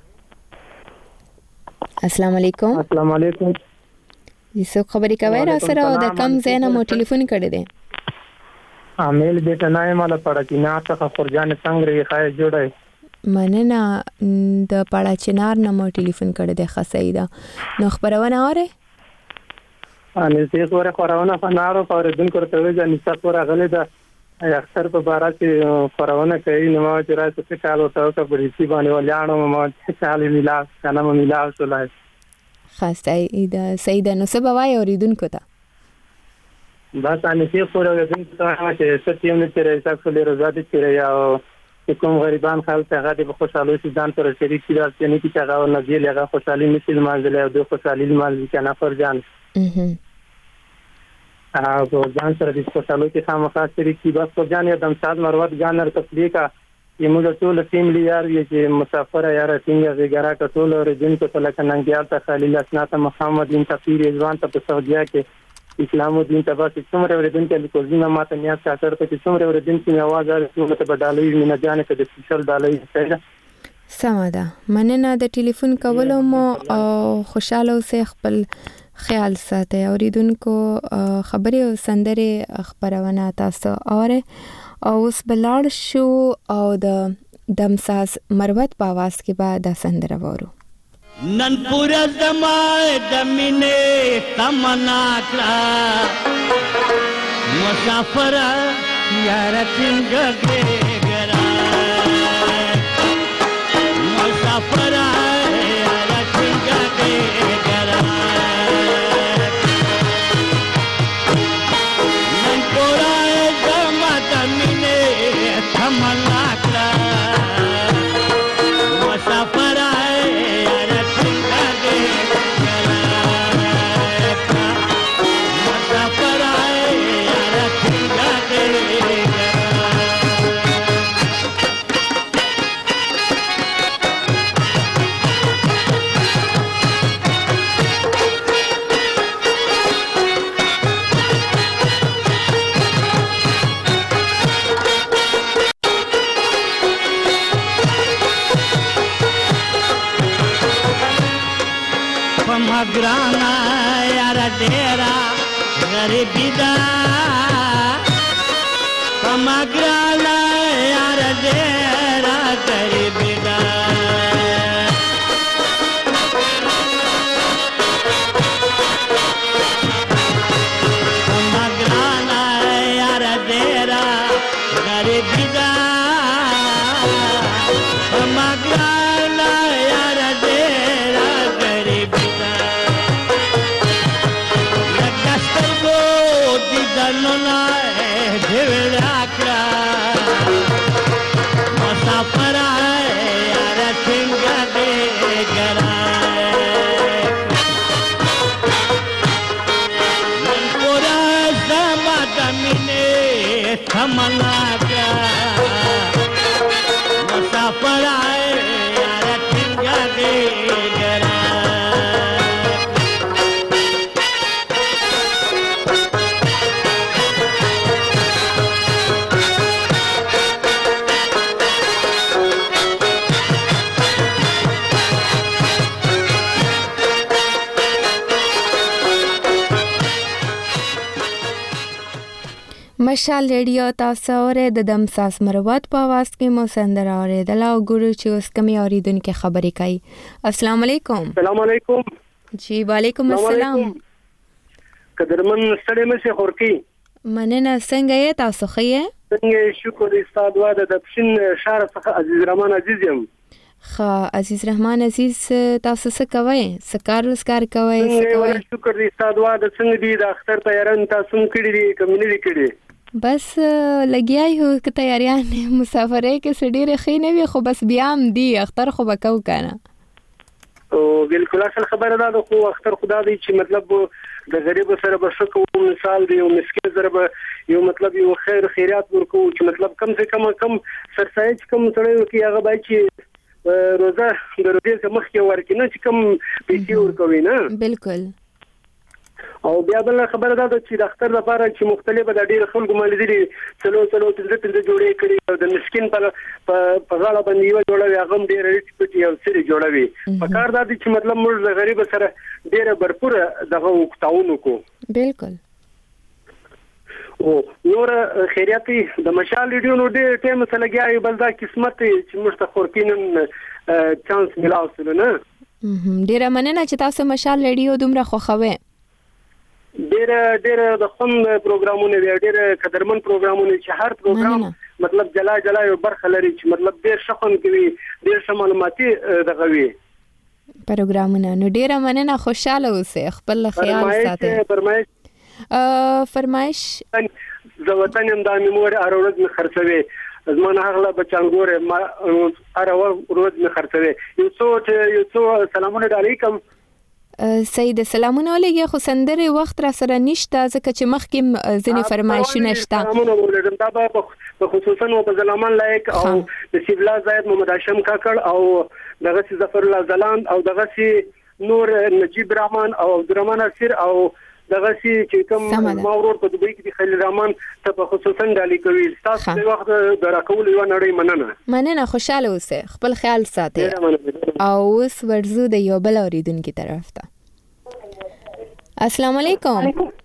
السلام علیکم. السلام علیکم. څوک خبرې کوئ را سره او د کم ځای نه مو ټلیفون کړی دی؟ عامل بیٹانه یم له پړچینار څخه. خورجانې څنګه یې ښه جوړی؟ مننه. د پړچینار نه مو ټلیفون کړی دی. ښه صحیح ده. نو خپرونه اورئ؟ انیسې خورې خپرونه خو نه اورو. په اورېدونکو ورته وایي چې انیسه خو راغلې ده اختر په باره کې خپرونه کوي. نو ما چې راسه څه کال ورته وکړه په ریسي باندې ولاړم. ما چې کال یې میلاو کنه مو میلاو شولی. ښه صحیح ده. صحیح ده. نو څه به وایې اورېدونکو ته؟ بس انیسې خورې اورېدونکو ته وایم چې څه چې یو نه تېروي سږ څه ډېره زیاتې تېروي او چې کوم غریبان خلک هغه دې په خوشحالۍ شي ځان سره شریک شي. داسې نه کړي چې هغه ورنږدې هغه خوشحالي نه شي لمانځلی او دوی خوشحالي لمانځي که نه خورجان. او ځان سره د خوشحالۍ کې خامخا شریک شي. بس خورجان یو دمساز مروت ګانر تفریح کا چې موږ ټول فیملی یار یو چې مسافر یار څنګه زیګرا ټول اوریدونکو ته لکه ننګیال ته خلیل اسنا ته محمد بن تفسیر رضوان ته په سعودیا کې اسلام الدین ته بس څومره اوریدونکو لیکو زینه ماته نیاز کاټر ته چې څومره اوریدونکو आवाज ورته ته بدالوي مینه جان ته د سپیشل دالوي. سمه ده. مننه د ټلیفون کولو مو او خوشاله اوسئ. خپل خیال ساتئ. اوریدونکو خبرې او سندرې خپرونه تاسو اورئ او اوس به لاړ شو او د دمساز مروت په اواز کې به دا سندره وورو. نن پورا زمای د مینې تمنا کړه مسافر یار څنګه ګرا مسافر یار څنګه ګرا نن پورا زمای د مینې تمنا کړه مسافر پمګرانا یار ډیرا غریبی دا پمګرانا یار ډیرا غریبی دا پمګرانا یار ډیرا غریبی دا پمګرانا یار ډیرا غریبی دا لګستر کو دي دنونا دیولا کړه مسافر یار څنګه دې ګرا من پورا زما د مینې تمنا کړه مسافر یار څنګه دې ګرا مشال ریډیو تاسو اورئ د دمساس مروت په आवाज کې مو سندره اورېدل او ګورو چې اوس کومې اوریدونکو خبرې کوي. السلام علیکم. السلام علیکم. جی وعلیکم السلام. قدرمن ستړي مشه خورکی مننه څنګه یې تاسو ښه یې؟ څنګه شکر استاد واده د پښین شهر څخه عزیز رحمان عزیز یم. ښه عزیز رحمان عزیز تاسو څه کوئ؟ څه کار روزګار کوئ؟ څه کوئ؟ شکر استاد واده څنګه دی د اختر تیاران تاسو کړی دي کوم نه کړی؟ بس لګیای هو که تیاریان مسافرې کې سړي رخي نه وي خو بس بیا هم دی اختر خو بکاو کنه. او بالکل اصل خبره ده خو اختر خدا دی چې مطلب د غریب سره بشکو مثال دی او مسکین سره یو مطلب یو خیر خیرات ورکو چې مطلب کم سے کم سرسایه کم سره کی هغه بای چې روزه د روزې مخ کې ورکې نه چې کم پیسې ورکوي نه. بالکل. او بیا بل خبره ده چې د اختر لپاره چې مختلفه د ډیر خلکو مالدي څلو پنځه جوړې کړي او د مسکین په غاړه باندې یو جوړوي هغه ډیر ریټ پټي او سری جوړوي. په کار دا چې مطلب موږ د غریب سره ډیر برپور دغه وکټاونو کو. بالکل. او نور خیریاتي د مشال ریډیو نو ډیر ټیم سره لګیای بل دا قسمت چې موږ ته خورکینن چانس ملاوسل نه. ډیر مننه چې تاسو مشال ریډیو دومره خوښوي. ډیر د خون پروګرامونه دی ډیر قدرمن پروګرامونه چې هر پروګرام مطلب جلا یو برخه لري چې مطلب ډیر شخون کوي ډیر معلوماتي دغه وي پروګرامونه. نو ډیر مننه خوشاله اوسئ خپل خیال ساتئ. فرمایش زه وطن هم د میمور اورز می خرڅوي زمونه هغه بچانګوره ما اورز می خرڅوي یو څو سلامونه علیکم. سید سلامونه ولګي خو سندره وخت را سره نشته ځکه چې مخکې ځنې فرمایشونه شته. سلامونه ولرم دا په خصوصا په زلامان لایق او د سیبلا زاید محمد هاشم کاکړ او دغه ظفر الله زلاند او دغه نور نجیب رحمان او عبدالرحمن اسیر او دغه چې کوم ماورور په دوبۍ کې د خلیل رحمان ته په خصوصا ډالي کوي. تاسو د وخت دراکول یو نړۍ مننه خوشاله اوسئ خپل خیال ساتئ. او اوس ورزو د یو بل اوریدونکو طرف ته. السلام علیکم.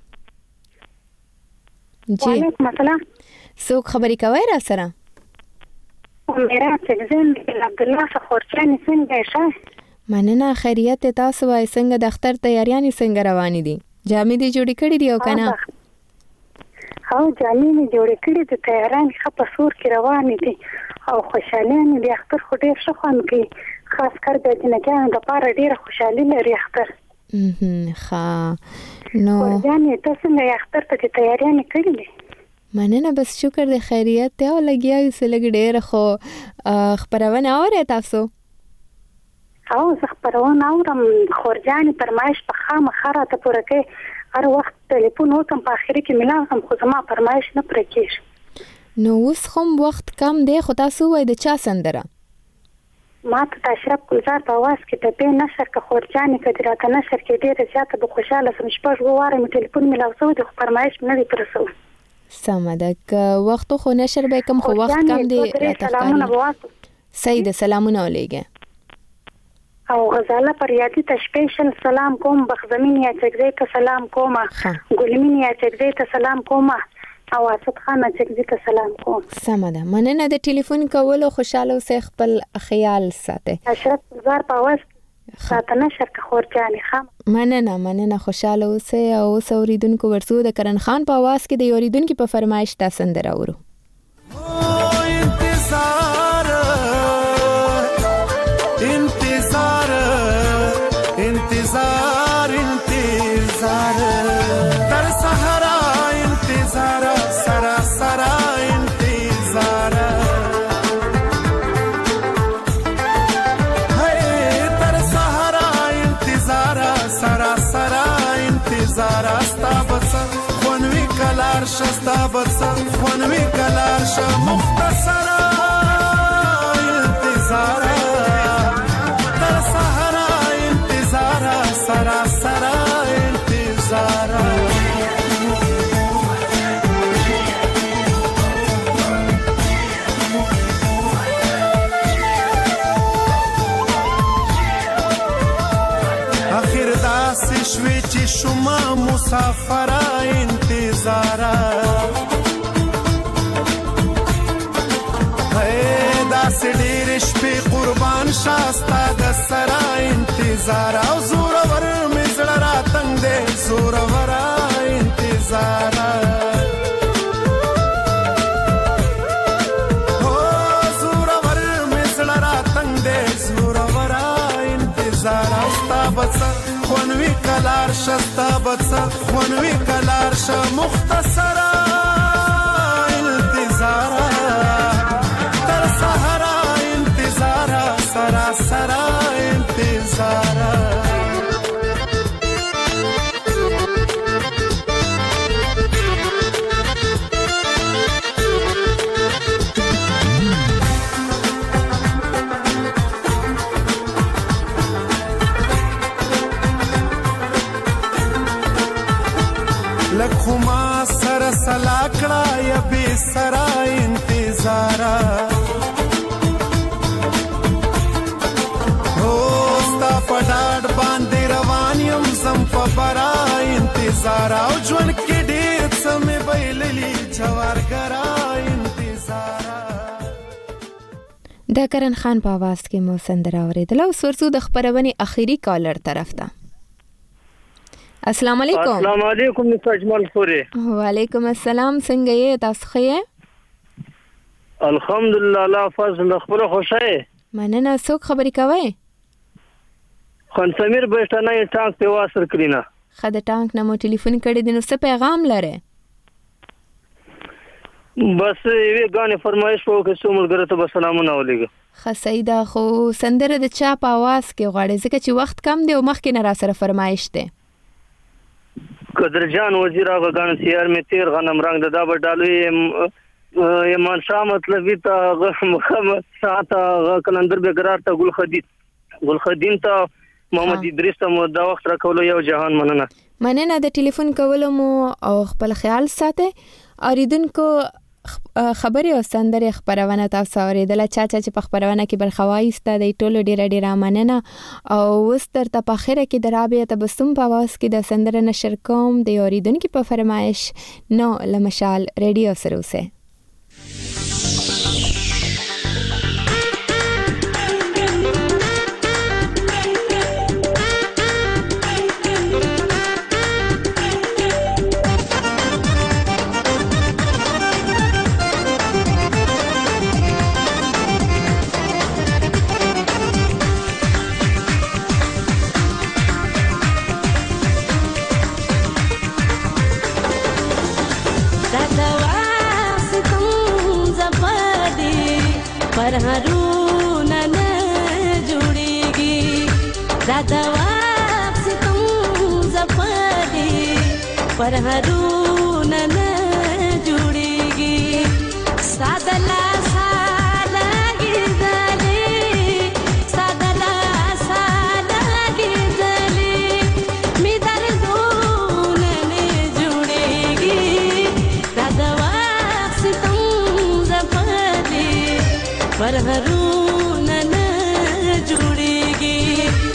جی وعلیکم السلام. څوک خبرې کوي را سره؟ میرا څنګه عبد الله خورچانی څنګه ښه؟ مننه خیریت تاسو وای څنګه د اختر تیاریانې څنګه روانې دي؟ جامې دې جوړې کړې دي او کنه؟ او جامې مې جوړې کړې دي تیاران ښه په سور کې روانې دي او خوشحالي د اختر خو ډېر ښه خوند کوي خاص کر د جنګیانو لپاره ډېره خوشحالي لري اختر. ښه نو جانې تاسو څنګه اختر ته تیاریانې کړې دي؟ مننه بس شکر د خیریت ته او لګیاو سره ډېر خو خبرونه اورئ تاسو؟ او زه خبرونه اورم خورجانې فرمایش په خامخا راته پوره کوي هر وخت ټلیفون وکم په اخر کې ملاوم خو زما فرمایش نه پوره کېږي. نو اوس هم وخت کم دی خو تاسو وای د چا سندره؟ ما ته اشرف ګلزار په आवाज کې ته په نشر کې خورجانې کړي راته نشر کې ډېر زیاته به خوشاله سم شپږ واره مې ټلیفون ملاوسو د فرمایش نه دی پرسو. سمه ده که وخت خو نشر به کم خو وخت کم دی راته ښکاري. سید سلامونه ولېږه. او غزاله پریادي ته سپیشل سلام کوم، بخزمین یا چکزی ته سلام کوم، ګلمین یا چکزی ته سلام کوم او اسد خان چکزی ته سلام کوم. سمه ده، مننه د ټلیفون کولو، خوشاله اوسئ، خپل خیال ساتئ. اشرف زار په واس ساتنه شرک خورجانې خام. مننه خوشاله اوسئ. او اوس اوریدونکو ورسو د کرن خان په आवाज کې د اوریدونکو په فرمایش تا سندره اورو. انتظار در صحرا انتظار سراسر انتظار در صحرا انتظار سراسر انتظار استا بس خونوی کلار شستا بس خونوی کلار ش مختصر انتظار در صحرا انتظار سراسر انتظار آخر داسې شوي چې شما مسافر انتظار داسې ډېرې شپې قربان شاستا د سره انتظار او زورور مې زړه راتنګ دی زورور انتظار زورور مې زړه راتنګ دی زورور انتظار استا بڅ خونوي کلار شستا بڅ خونوي کلار ش مختصر انتظار در صحرا انتظار سراسر انتظار لکھما سر سلاکڑا یا بے سرا انتظار ہوستا پډاډ باندې روان یم زم په برا انتظار او ژوند کې ډېر څه مې بایللي جوارګرا انتظار. د کرن خان په आवाज کې مو سندره اوریدله. اوس ورسو د خبرونې اخیری کالر طرف ته. السلام علیکم. السلام علیکم مس اجمل پوری. وعلیکم السلام، څنګه یې تاسو ښه یې؟ الحمدلله الله فضل خبره خوشاله. مننه، څوک خبرې کوي؟ خان سمیر بهشتنه ټانک په واسر کړینا. خد ټانک نه مو ټلیفون کړی دی، نو څه پیغام لره؟ بس یوه غانې فرمایش وکړه چې ملګری ته سلامونه ولېږه. خسیدا خو سندره د چا په आवाज کې غواړي ځکه چې وخت کم دی او مخکې نه را سره فرمایش دی. قدرجان وزیر آقا گان سیار میں تیر غنم رنگ دا بڈالو ایمان شاہ مطلبی تا محمد شاہ تا کلندر بگرار تا گلخدین تا محمد ادریس تا دا وقت را کولو یو جهان مننه د ټلیفون کولو مو او خپل خیال ساته. اوریدونکو خبرې او سندرې خبرونه تاسو اوریدله. چا چې په خبرونه کې برخه واخیسته د ټولو ډیره مننه. او اوس ترته په اخره کې د رابعه تبسم په आवाज کې د سندره نشر کوم د اوریدونکو په فرمایش. نو لمشال ریډیو سره اوسه. पर रून न जुड़ेगी दादा वापसी तुम जफादी पर रून न जुड़ेगी सादला साला गिरदले सादला साला गिरदले मी दर्दों न जुड़ेगी दादा वापसी तुम जफादी पर रून न जुड़ेगी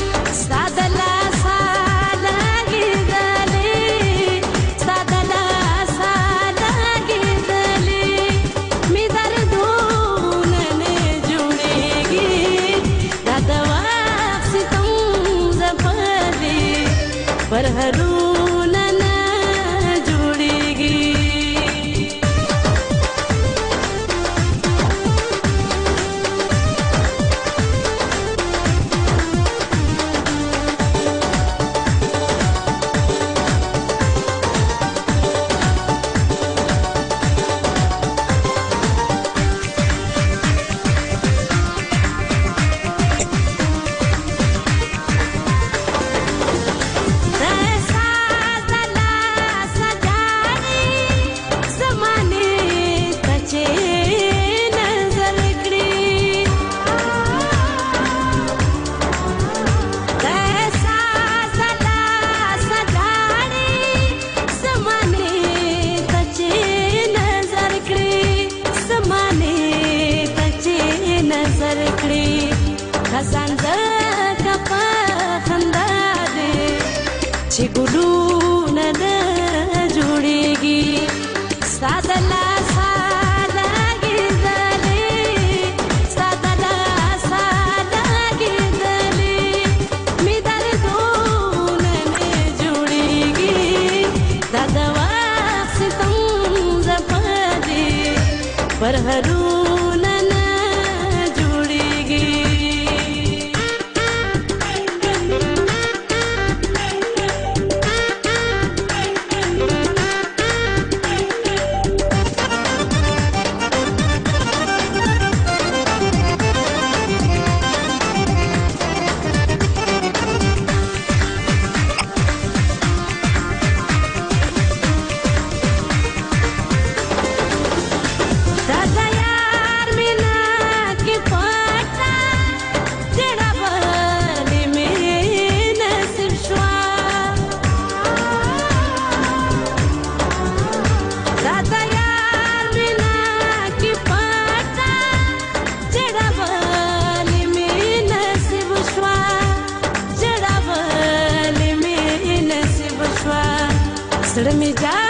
परहरुना न जुड़ेगी। गुरुना न जुड़ेगी सादला सादा गिदले सादला सादा गिदले मिदर दून न जुड़ेगी दादवा सितम जफदे परहरुना न जुड़ेगी। सड़ में जा